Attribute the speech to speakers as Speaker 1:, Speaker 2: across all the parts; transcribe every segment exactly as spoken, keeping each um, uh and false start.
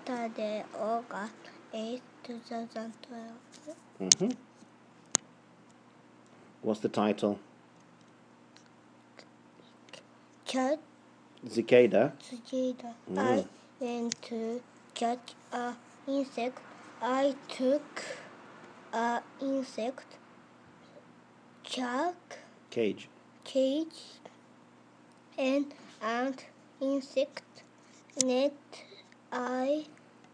Speaker 1: Saturday, August eighth, two thousand twelve.
Speaker 2: Mm-hmm. What's the title?
Speaker 1: Cat.
Speaker 2: Cicada.
Speaker 1: Cicada.
Speaker 2: Mm.
Speaker 1: I went to catch a insect. I took a insect chuck
Speaker 2: Cage.
Speaker 1: cage and an insect net. I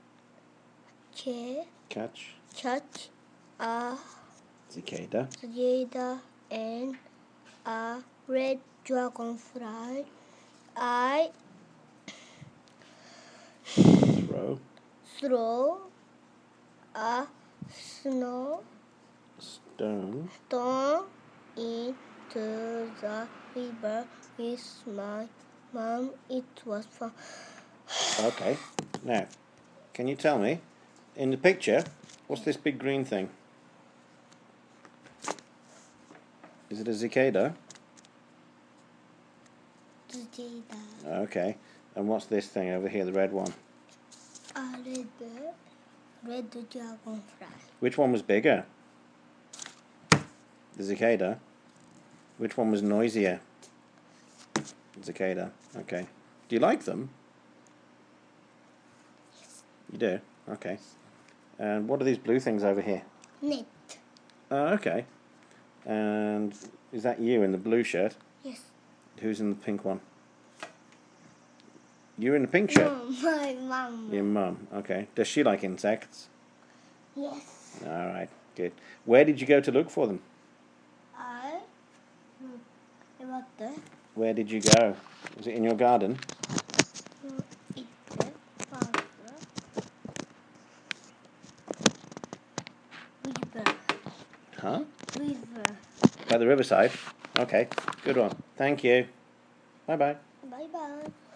Speaker 1: ca-
Speaker 2: Catch.
Speaker 1: catch a
Speaker 2: Cicada.
Speaker 1: cicada and a red dragonfly. I
Speaker 2: Throw.
Speaker 1: throw a snow
Speaker 2: Stone.
Speaker 1: stone into the river with my mom. It was fun.
Speaker 2: Okay. Now, can you tell me, in the picture, what's this big green thing? Is it a cicada?
Speaker 1: Cicada.
Speaker 2: Okay. And what's this thing over here, the red one?
Speaker 1: A red, red dragonfly.
Speaker 2: Which one was bigger? The cicada. Which one was noisier? The cicada. Okay. Do you like them? You do? Okay. And what are these blue things over here?
Speaker 1: Net.
Speaker 2: Oh, okay. And is that you in the blue shirt?
Speaker 1: Yes.
Speaker 2: Who's in the pink one? You're in the pink shirt?
Speaker 1: No, my mom.
Speaker 2: Your mum. Okay. Does she like insects?
Speaker 1: Yes.
Speaker 2: All right. Good. Where did you go to look for them?
Speaker 1: I what the?
Speaker 2: Where did you go? Was it in your garden?
Speaker 1: It the river.
Speaker 2: Huh?
Speaker 1: River.
Speaker 2: By the riverside? Okay. Good one. Thank you. Bye-bye.
Speaker 1: Bye bye.